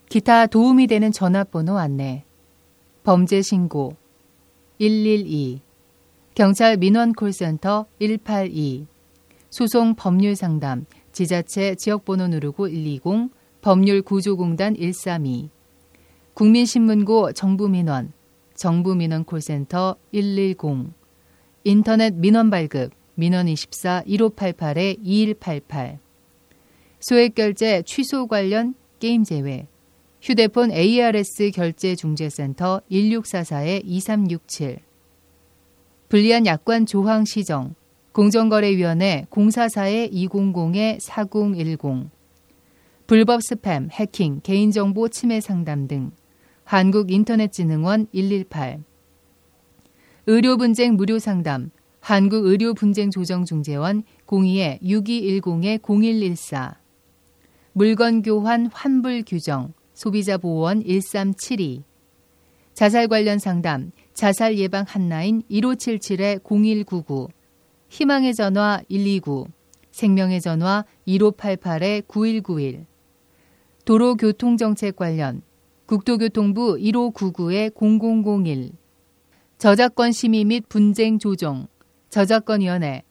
기타 도움이 되는 전화번호 안내, 범죄 신고 112, 경찰 민원 콜센터 182, 소송 법률 상담, 지자체 지역번호 누르고 120, 법률구조공단 132, 국민신문고 정부민원, 정부민원 콜센터 110, 인터넷 민원 발급, 민원24 1588-2188, 소액결제 취소 관련 게임 제외, 휴대폰 ARS 결제중재센터 1644-2367, 불리한 약관 조항 시정, 공정거래위원회 044-200-4010, 불법 스팸, 해킹, 개인정보 침해 상담 등 한국인터넷진흥원 118, 의료분쟁 무료상담, 한국의료분쟁조정중재원 02-6210-0114, 물건교환 환불규정, 소비자보호원 1372, 자살 관련 상담, 자살예방 한라인 1577-0199, 희망의 전화 129, 생명의 전화 1588-9191, 도로교통정책 관련 국토교통부 1599-0001, 저작권 심의 및 분쟁 조정, 저작권위원회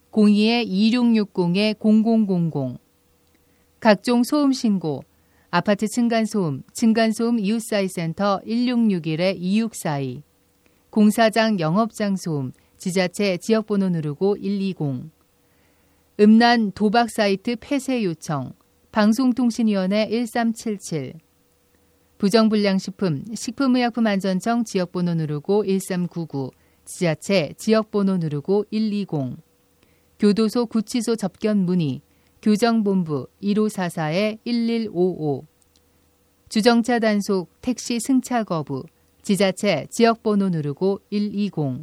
02-2660-0000, 각종 소음 신고, 아파트 층간소음, 층간소음 이웃사회센터 1661-2642, 공사장 영업장 소음, 지자체 지역번호 누르고 120, 음란 도박 사이트 폐쇄 요청, 방송통신위원회 1377, 부정불량식품, 식품의약품안전청 지역번호 누르고 1399, 지자체 지역번호 누르고 120, 교도소 구치소 접견 문의, 교정본부 1544-1155, 주정차 단속 택시 승차 거부, 지자체 지역번호 누르고 120.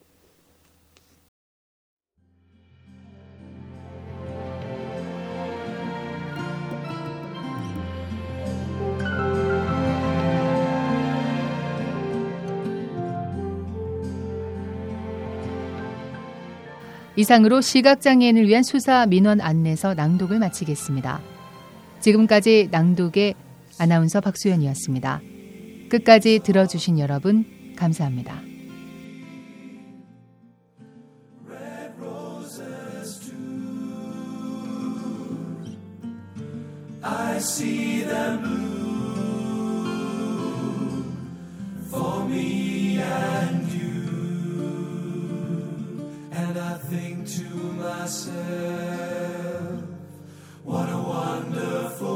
이상으로 시각장애인을 위한 수사 민원 안내서 낭독을 마치겠습니다. 지금까지 낭독의 아나운서 박수연이었습니다. 끝까지 들어주신 여러분 감사합니다. I see them blue for me and you, and I think to myself, what a wonderful